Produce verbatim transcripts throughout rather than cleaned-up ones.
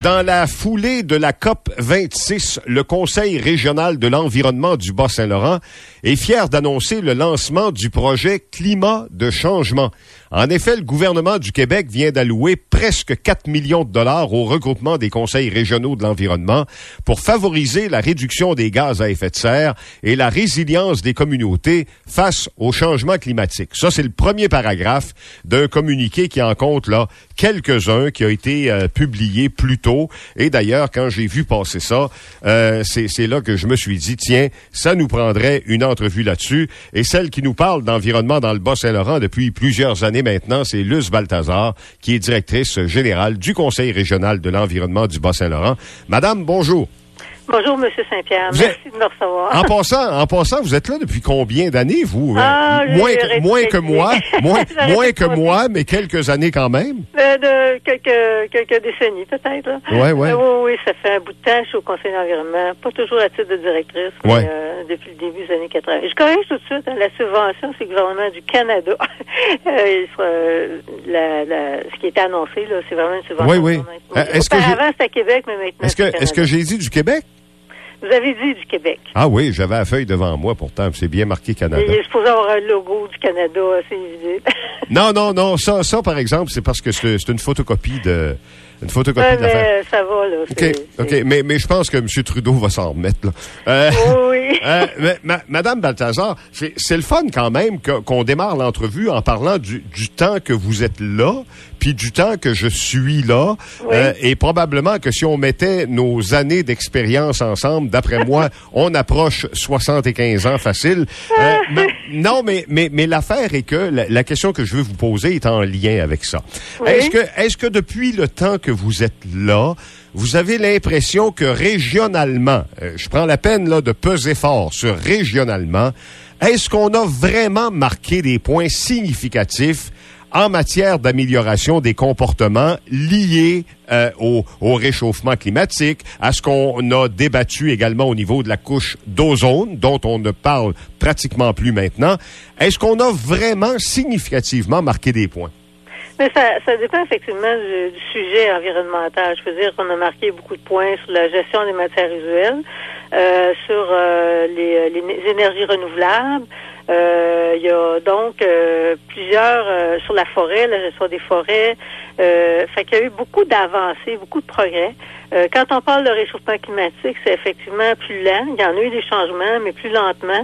Dans la foulée de la C O P vingt-six, le Conseil régional de l'environnement du Bas-Saint-Laurent est fier d'annoncer le lancement du projet Climat de changement. En effet, le gouvernement du Québec vient d'allouer presque quatre millions de dollars au regroupement des conseils régionaux de l'environnement pour favoriser la réduction des gaz à effet de serre et la résilience des communautés face au changement climatique. Ça, c'est le premier paragraphe d'un communiqué qui en compte là quelques-uns, qui a été euh, publié plus tôt. Et d'ailleurs, quand j'ai vu passer ça, euh, c'est, c'est là que je me suis dit, tiens, ça nous prendrait une entrevue là-dessus. Et celle qui nous parle d'environnement dans le Bas-Saint-Laurent depuis plusieurs années maintenant, c'est Luce Balthazar, qui est directrice générale du Conseil régional de l'environnement du Bas-Saint-Laurent. Madame, bonjour. Bonjour, M. Saint-Pierre. Vous Merci êtes... de me recevoir. En passant, en passant, vous êtes là depuis combien d'années, vous? Ah, euh, moins, que, moins que moi, moins, moins que moi, mais quelques années quand même. Euh, de quelques, quelques décennies, peut-être. Là. Ouais, ouais. Euh, oui, oui, ça fait un bout de temps. Je suis au Conseil d'environnement, pas toujours à titre de directrice, mais ouais. euh, depuis le début des années quatre-vingt. Je corrige tout de suite, hein, la subvention, c'est le gouvernement du Canada. euh, sera, la, la, ce qui était annoncé, là, c'est vraiment une subvention. Oui, oui. Euh, est-ce Auparavant, que c'était à Québec, mais maintenant, est-ce que, c'est est-ce que j'ai dit du Québec? Vous avez dit du Québec. Ah oui, j'avais la feuille devant moi, pourtant, c'est bien marqué Canada. Il est supposé avoir un logo du Canada assez visible. non, non, non, ça, ça par exemple, c'est parce que c'est, c'est une photocopie de... Une photocopie ouais, de l'affaire. Mais ça va, là. OK, OK. C'est... Mais, mais je pense que M. Trudeau va s'en remettre, là. Euh, oui. euh, mais, ma, Madame Balthazar, c'est, c'est le fun quand même que, qu'on démarre l'entrevue en parlant du, du temps que vous êtes là, puis du temps que je suis là. Oui. Euh, et probablement que si on mettait nos années d'expérience ensemble, d'après moi, on approche soixante-quinze ans facile. Euh, mais, non, mais, mais, mais l'affaire est que la, la question que je veux vous poser est en lien avec ça. Oui. Est-ce que, est-ce que depuis le temps que vous êtes là, vous avez l'impression que régionalement, euh, je prends la peine là de peser fort sur régionalement, est-ce qu'on a vraiment marqué des points significatifs en matière d'amélioration des comportements liés euh, au, au réchauffement climatique, à ce qu'on a débattu également au niveau de la couche d'ozone, dont on ne parle pratiquement plus maintenant? Est-ce qu'on a vraiment significativement marqué des points? Mais ça, ça dépend effectivement du, du sujet environnemental. Je veux dire qu'on a marqué beaucoup de points sur la gestion des matières usuelles, euh, sur euh, les, les énergies renouvelables. Euh, il y a donc euh, plusieurs euh, sur la forêt, la gestion des forêts. Euh, fait qu'il y a eu beaucoup d'avancées, beaucoup de progrès. Euh, quand on parle de réchauffement climatique, c'est effectivement plus lent. Il y en a eu des changements, mais plus lentement.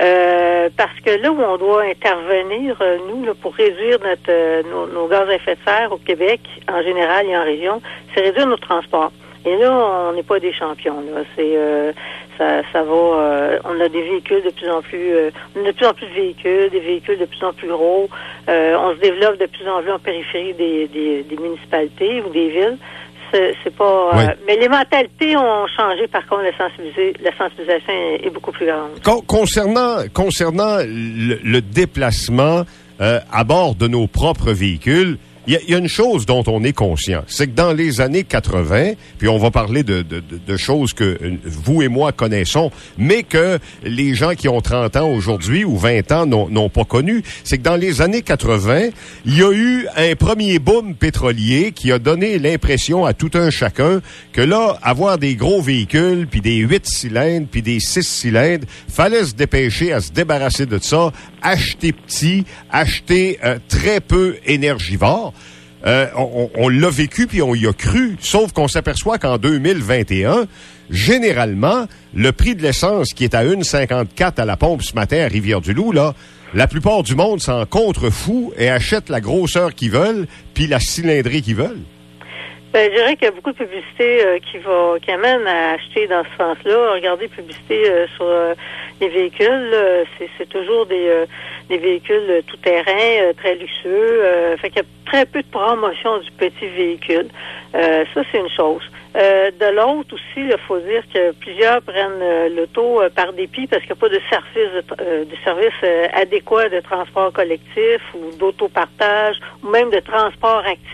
Euh, parce que là où on doit intervenir, euh, nous, là, pour réduire notre euh, nos, nos gaz à effet de serre au Québec, en général et en région, c'est réduire nos transports. Et là, on n'est pas des champions. Là. C'est euh, ça, ça va. Euh, on a des véhicules de plus en plus, euh, on a de plus en plus de véhicules, des véhicules de plus en plus gros. Euh, on se développe de plus en plus en périphérie des, des, des municipalités ou des villes. C'est, c'est pas. Oui. Euh, mais les mentalités ont changé. Par contre, la, sensibilisation, la sensibilisation est, est beaucoup plus grande. Con, concernant concernant le, le déplacement euh, à bord de nos propres véhicules. Il y, y a une chose dont on est conscient, c'est que dans les années quatre-vingt, puis on va parler de, de, de, de choses que vous et moi connaissons, mais que les gens qui ont trente ans aujourd'hui ou vingt ans n'ont, n'ont pas connu, c'est que dans les années quatre-vingt, il y a eu un premier boom pétrolier qui a donné l'impression à tout un chacun que là, avoir des gros véhicules, puis des huit cylindres, puis des six cylindres, fallait se dépêcher à se débarrasser de ça, acheter petit, acheter euh, très peu énergivore. Euh, on, on l'a vécu puis on y a cru, sauf qu'on s'aperçoit qu'en deux mille vingt et un, généralement, le prix de l'essence qui est à un virgule cinquante-quatre à la pompe ce matin à Rivière-du-Loup, là, la plupart du monde s'en contrefout et achète la grosseur qu'ils veulent puis la cylindrée qu'ils veulent. Ben, je dirais qu'il y a beaucoup de publicité euh, qui va qui amène à acheter dans ce sens-là. Regardez publicité euh, sur euh, les véhicules, là, c'est, c'est toujours des, euh, des véhicules tout-terrain, euh, très luxueux. Euh, fait qu'il y a très peu de promotion du petit véhicule. Euh, ça, c'est une chose. Euh, de l'autre aussi, il faut dire que plusieurs prennent euh, l'auto euh, par dépit parce qu'il n'y a pas de service de, euh, de service euh, adéquat de transport collectif ou d'autopartage ou même de transport actif.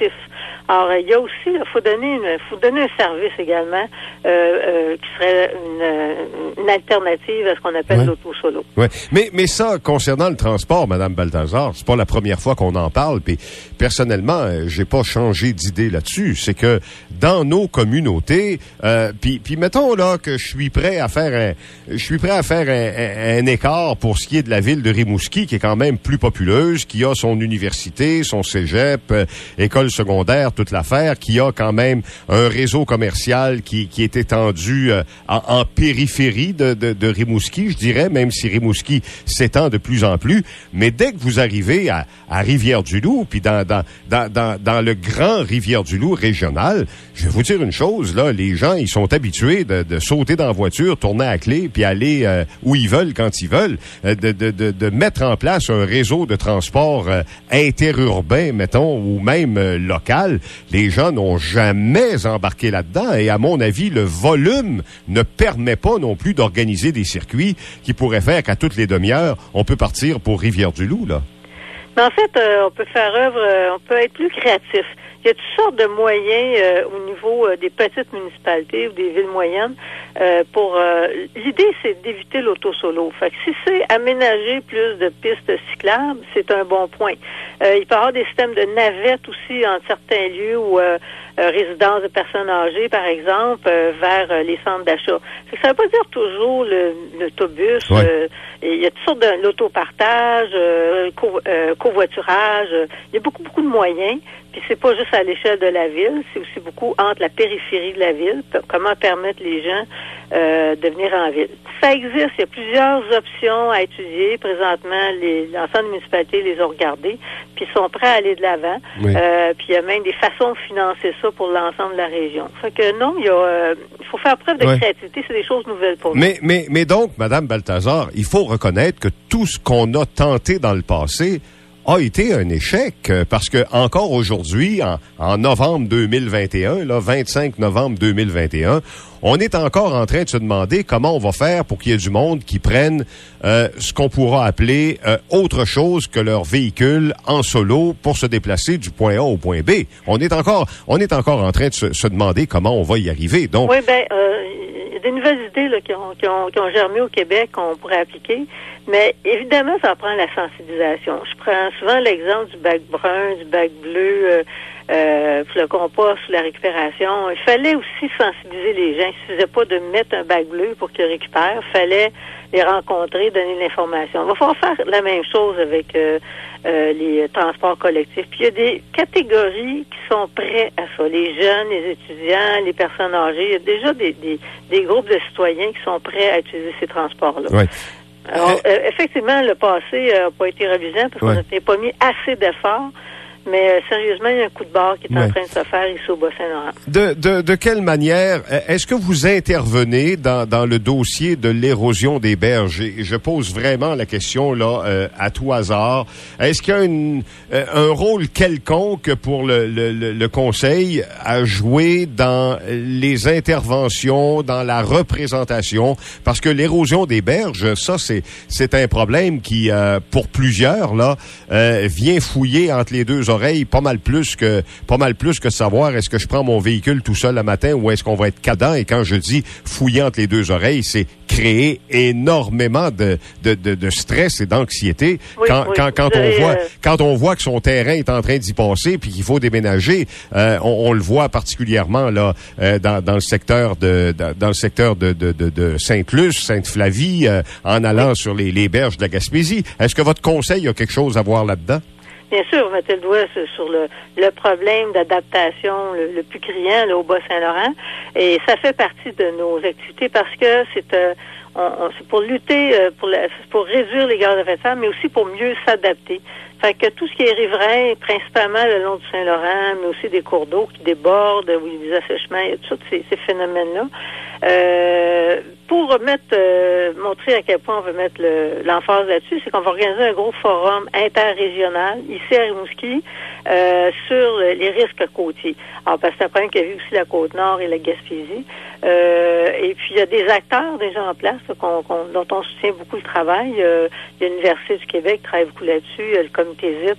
Alors, il y a aussi, il faut donner une, faut donner un service également euh, euh, qui serait une, une alternative à ce qu'on appelle ouais. l'auto solo. Ouais. Mais, mais ça, concernant le transport, Madame Balthazar, c'est pas la première fois qu'on en parle. Puis personnellement, j'ai pas changé d'idée là-dessus. C'est que dans nos communautés, euh, puis, puis mettons là que je suis prêt à faire un, je suis prêt à faire un, un, un écart pour ce qui est de la ville de Rimouski, qui est quand même plus populeuse, qui a son université, son cégep, euh, école secondaire, toute l'affaire, qui a quand même un réseau commercial qui, qui est étendu euh, en, en périphérie de, de, de Rimouski, je dirais, même si Rimouski s'étend de plus en plus. Mais dès que vous arrivez à, à Rivière-du-Loup, puis dans, dans, dans, dans, dans le grand Rivière-du-Loup régional, je vais vous dire une chose, là, les gens, ils sont habitués de, de sauter dans la voiture, tourner à la clé, puis aller euh, où ils veulent, quand ils veulent, euh, de, de, de, de mettre en place un réseau de transport euh, interurbain, mettons, ou même euh, local. Les gens n'ont jamais embarqué là-dedans, et à mon avis, le volume ne permet pas non plus d'organiser des circuits qui pourraient faire qu'à toutes les demi-heures, on peut partir pour Rivière-du-Loup, là. Mais en fait, euh, on peut faire œuvre, euh, on peut être plus créatif. Il y a toutes sortes de moyens euh, au niveau euh, des petites municipalités ou des villes moyennes euh, pour... Euh, l'idée, c'est d'éviter l'auto-solo. Fait que si c'est aménager plus de pistes cyclables, c'est un bon point. Euh, il peut y avoir des systèmes de navettes aussi en certains lieux où... Euh, Euh, résidence de personnes âgées, par exemple, euh, vers euh, les centres d'achat. Ça ne veut pas dire toujours le, l'autobus. Ouais. Euh, il y a toutes sortes de l'autopartage, euh, co, euh, covoiturage. Euh, il y a beaucoup, beaucoup de moyens. Puis c'est pas juste à l'échelle de la ville, c'est aussi beaucoup entre la périphérie de la ville. P- comment permettre les gens euh, de venir en ville. Ça existe. Il y a plusieurs options à étudier. Présentement, les, l'ensemble des municipalités les ont regardées, puis sont prêts à aller de l'avant. Oui. Euh, puis il y a même des façons de financer ça pour l'ensemble de la région. Fait que non, il y a, euh, il faut faire preuve de ouais. créativité. C'est des choses nouvelles pour nous. Mais, mais, mais donc, Madame Balthazar, il faut reconnaître que tout ce qu'on a tenté dans le passé a été un échec, parce que encore aujourd'hui, en, en novembre deux mille vingt et un, là, vingt-cinq novembre deux mille vingt et un, on est encore en train de se demander comment on va faire pour qu'il y ait du monde qui prenne euh, ce qu'on pourra appeler euh, autre chose que leur véhicule en solo pour se déplacer du point A au point B. On est encore, on est encore en train de se, se demander comment on va y arriver. Donc, oui, ben, euh, il y a des nouvelles idées là, qui, ont, qui, ont, qui ont germé au Québec qu'on pourrait appliquer. Mais évidemment, ça prend la sensibilisation. Je prends souvent l'exemple du bac brun, du bac bleu, euh, euh, pour le compost, la récupération. Il fallait aussi sensibiliser les gens. Il ne suffisait pas de mettre un bac bleu pour qu'ils récupèrent. Il fallait les rencontrer, donner de l'information. Il va falloir faire la même chose avec euh, euh, les transports collectifs. Puis il y a des catégories qui sont prêts à ça. Les jeunes, les étudiants, les personnes âgées. Il y a déjà des, des, des groupes de citoyens qui sont prêts à utiliser ces transports-là. Oui. Alors, euh, effectivement, le passé n'a pas été reluisant parce ouais. qu'on n'a pas mis assez d'efforts. Mais euh, sérieusement, il y a un coup de barre qui est ouais. en train de se faire ici au Bas-Saint-Laurent. De, de, de quelle manière est-ce que vous intervenez dans, dans le dossier de l'érosion des berges? Et je pose vraiment la question là euh, à tout hasard. Est-ce qu'il y a une, euh, un rôle quelconque pour le, le, le Conseil à jouer dans les interventions, dans la représentation? Parce que l'érosion des berges, ça, c'est, c'est un problème qui, euh, pour plusieurs, là, euh, vient fouiller entre les deux oreilles pas mal plus que pas mal plus que savoir est-ce que je prends mon véhicule tout seul le matin ou est-ce qu'on va être cadent. Et quand je dis fouiller entre les deux oreilles, c'est créer énormément de, de, de, de stress et d'anxiété oui, quand, oui. quand, quand, on voit, euh... quand on voit que son terrain est en train d'y passer puis qu'il faut déménager. Euh, on, on le voit particulièrement là euh, dans, dans le secteur de dans, dans le secteur de, de, de, de Sainte-Luce, Sainte-Flavie, euh, en allant oui. sur les, les berges de la Gaspésie. Est-ce que votre conseil a quelque chose à voir là-dedans? Bien sûr, vous mettez le doigt sur le, le problème d'adaptation le, le plus criant là, au Bas-Saint-Laurent. Et ça fait partie de nos activités parce que c'est, euh, on, on, c'est pour lutter, euh, pour, la, pour réduire les gaz à effet de serre, mais aussi pour mieux s'adapter. Fait que tout ce qui est riverain, principalement le long du Saint-Laurent, mais aussi des cours d'eau qui débordent, où il y a des assèchements, il y a tous ces, ces phénomènes-là. Euh, pour mettre, euh, montrer à quel point on veut mettre le, l'emphase là-dessus, c'est qu'on va organiser un gros forum interrégional ici à Rimouski euh, sur les risques côtiers. Alors, parce que c'est un problème qu'il y a vu aussi la Côte-Nord et la Gaspésie. Euh, et puis, il y a des acteurs déjà en place là, qu'on, qu'on, dont on soutient beaucoup le travail. Euh, il y a l'Université du Québec qui travaille beaucoup là-dessus, il y a le comité Z I P.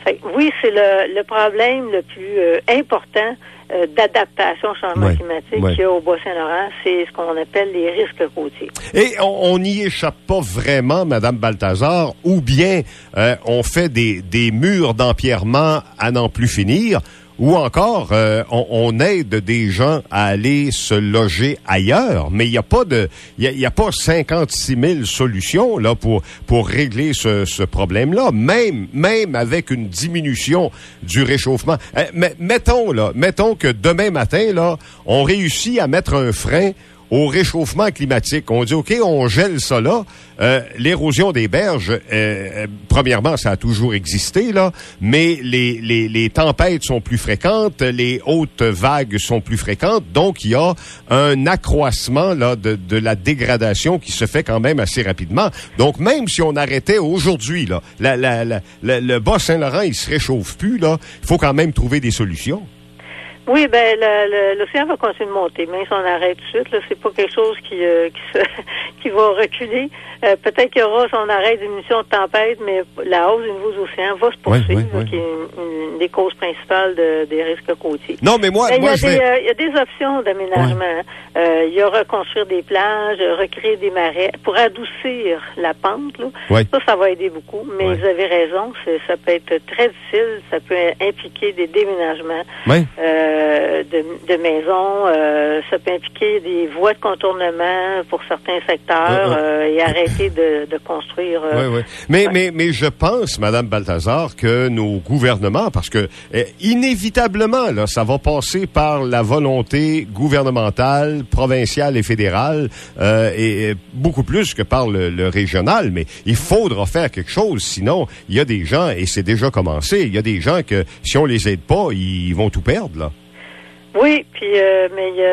Fait que, oui, c'est le, le problème le plus euh, important euh, d'adaptation au changement ouais, climatique ouais. qu'il y a au Bas-Saint-Laurent, c'est ce qu'on appelle les risques côtiers. Et on n'y échappe pas vraiment, Madame Balthazar, ou bien euh, on fait des, des murs d'empierrement à n'en plus finir, ou encore euh, on, on aide des gens à aller se loger ailleurs, mais il n'y a pas de, il y a, y a pas cinquante-six mille solutions là pour pour régler ce, ce problème-là, même même avec une diminution du réchauffement. Euh, mais, mettons là, mettons que demain matin là, on réussit à mettre un frein au réchauffement climatique. On dit, OK, on gèle ça là. Euh, l'érosion des berges, euh, premièrement, ça a toujours existé, là, mais les, les, les tempêtes sont plus fréquentes, les hautes vagues sont plus fréquentes, donc il y a un accroissement là de, de la dégradation qui se fait quand même assez rapidement. Donc, même si on arrêtait aujourd'hui, là, la, la, la, la, le Bas-Saint-Laurent, il se réchauffe plus, là, il faut quand même trouver des solutions. Oui, ben l'océan va continuer de monter, même si on arrête tout de suite, là, c'est pas quelque chose qui euh, qui, se, qui va reculer. Euh, peut-être qu'il y aura son arrêt de diminution de tempête, mais la hausse du niveau de l'océan va se poursuivre, oui, oui, là, oui. qui est une, une des causes principales de, des risques côtiers. Non, mais moi, mais moi il, y a je des, vais... euh, il y a des options d'aménagement. Ouais. Euh, il y a reconstruire des plages, recréer des marais pour adoucir la pente. Là. Oui. Ça, ça va aider beaucoup. Mais oui. vous avez raison, ça peut être très difficile. Ça peut impliquer des déménagements. Oui. Euh, de, de maisons, euh, ça peut impliquer des voies de contournement pour certains secteurs euh, et arrêter de, de construire. Euh, oui, oui. Mais, ouais. mais, mais je pense, Madame Balthazar, que nos gouvernements, parce que euh, inévitablement, là, ça va passer par la volonté gouvernementale, provinciale et fédérale, euh, et, et beaucoup plus que par le, le régional. Mais il faudra faire quelque chose, sinon il y a des gens, et c'est déjà commencé, il y a des gens que si on les aide pas, ils vont tout perdre, là. Oui, puis euh, mais il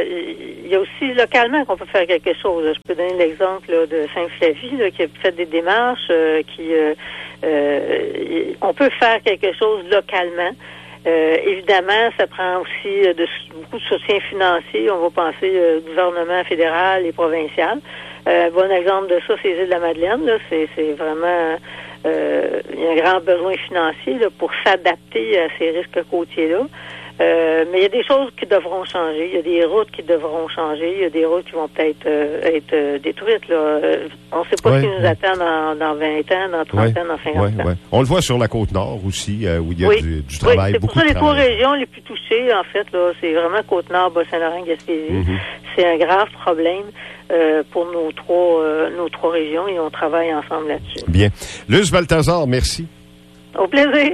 y, y a aussi localement qu'on peut faire quelque chose. Je peux donner l'exemple là, de Sainte-Flavie là, qui a fait des démarches, euh, qui euh, euh, on peut faire quelque chose localement. Euh, évidemment, ça prend aussi de, beaucoup de soutien financier. On va penser euh, gouvernement fédéral et provincial. Euh, un bon exemple de ça, c'est les îles de la Madeleine. Là, c'est, c'est vraiment euh, il y a un grand besoin financier là, pour s'adapter à ces risques côtiers-là. Euh, mais il y a des choses qui devront changer. Il y a des routes qui devront changer. Il y a des routes qui vont peut-être euh, être euh, détruites. Là. Euh, on ne sait pas ouais, ce qui nous ouais. attend dans, dans vingt ans, dans trente ouais, ans, dans cinquante ouais, ans. Ouais. On le voit sur la Côte-Nord aussi, euh, où il y a oui. du, du travail, oui, c'est beaucoup pour ça de les trois travail. régions les plus touchées, en fait, là, c'est vraiment Côte-Nord, Bas-Saint-Laurent, Gaspésie. Mm-hmm. C'est un grave problème euh, pour nos trois, euh, nos trois régions et on travaille ensemble là-dessus. Bien. Luce Balthazar, merci. Au plaisir.